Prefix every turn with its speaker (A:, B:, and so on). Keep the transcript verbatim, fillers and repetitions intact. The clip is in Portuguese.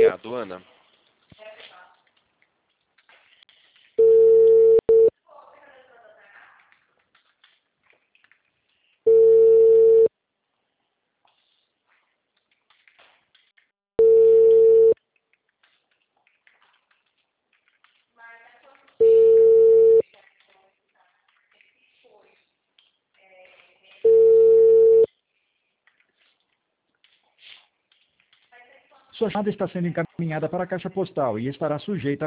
A: Obrigado, Ana.
B: Sua chamada está sendo encaminhada para a caixa postal e estará sujeita